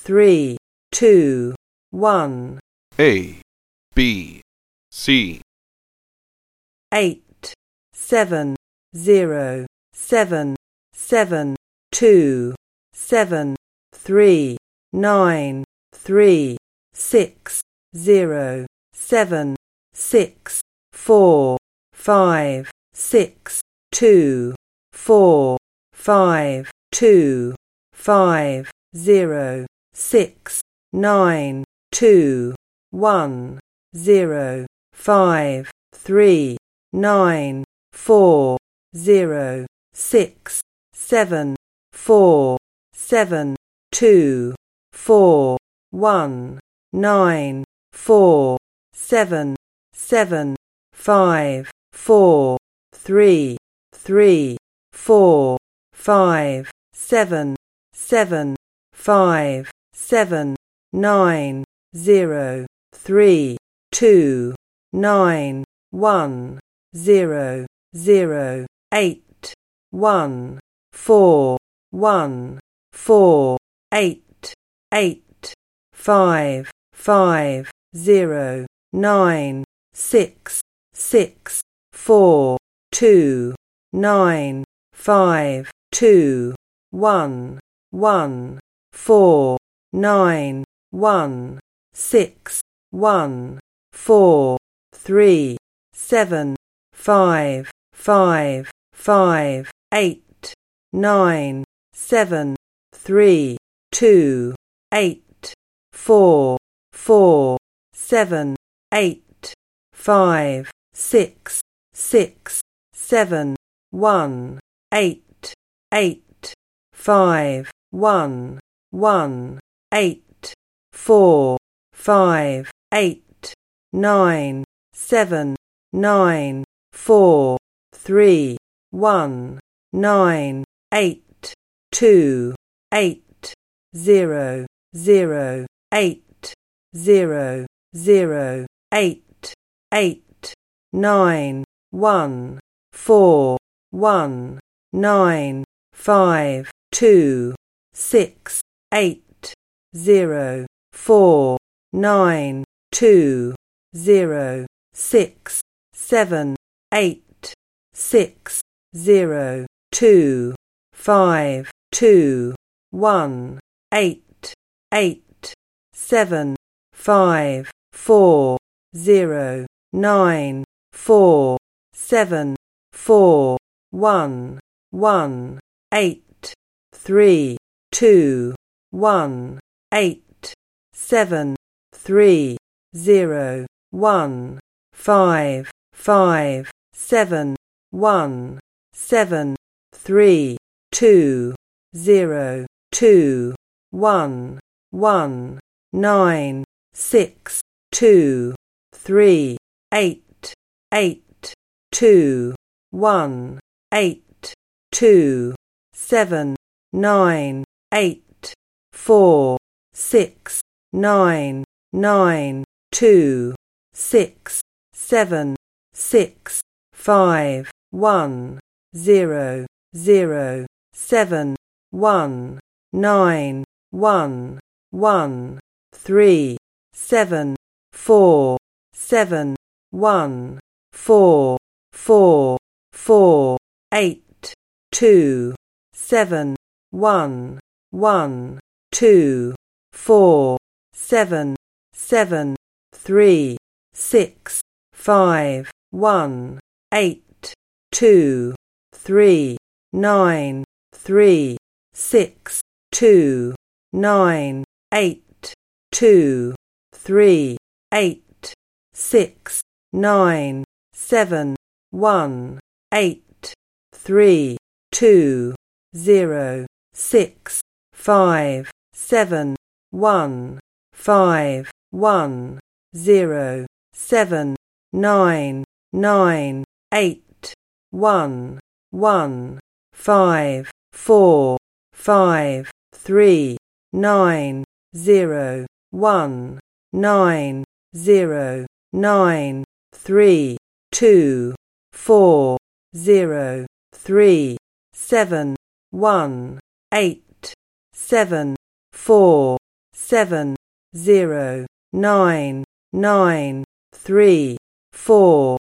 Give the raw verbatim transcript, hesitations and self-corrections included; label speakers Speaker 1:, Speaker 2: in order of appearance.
Speaker 1: three, two, one.
Speaker 2: A, B, C.
Speaker 1: Eight, seven, zero, seven, seven, two, seven, three, nine, three, six, zero, seven, six, four, five, six, two, four, five, two, five, zero, six, nine, two, one, zero, five, three, nine, four, zero, six, seven, four, seven, two, four, one, nine, four, seven, seven, five, four, three, three, four, five, seven, seven, five, seven, nine, zero, three, two, nine, one, zero, zero, eight, one, four, one, four, eight, eight, five, five, zero, nine, six, six, four, two, nine, five, two, one, one, four, nine, one, six, one, four, three, seven, five, five, five, eight, nine, seven, three, two, eight, four, four, seven, eight, five, six, six, seven, one, eight, eight, five, one, one, eight, four, five, eight, nine, seven, nine, four, three, one, nine, eight, two, eight, zero, zero, eight, zero, zero, eight, eight, nine, one, four, one, nine, five, two, six, eight, zero, four, nine, two, zero, six, seven, eight, six, zero, two, five, two, one, eight, eight, seven, five, four, zero, nine, four, seven, four, one, one, eight, three, two, one, eight, seven, three, zero, one, five, five, seven, one, seven, three, two, zero, two, one, one, nine, six, two, three, eight, eight, two, one, eight, two, seven, nine, eight, four, six, nine, nine, two, six, seven, six, five, one, zero, zero, seven, one, nine, one, one, three, seven, four, seven, one, four, four, four, eight, two, seven, one, one, two, four, seven, seven, three, six, five, one, eight, two, three, nine, three, six, two, nine, eight, two, three, eight, six, nine, seven, one, eight, three, two, zero, six, five, seven, one, five, one, zero, seven, nine, nine, eight, one, one, five, four, five, three, nine, zero, one, nine, zero, nine, three, two, four, zero, three, seven, one, eight, seven, four, seven zero nine nine three four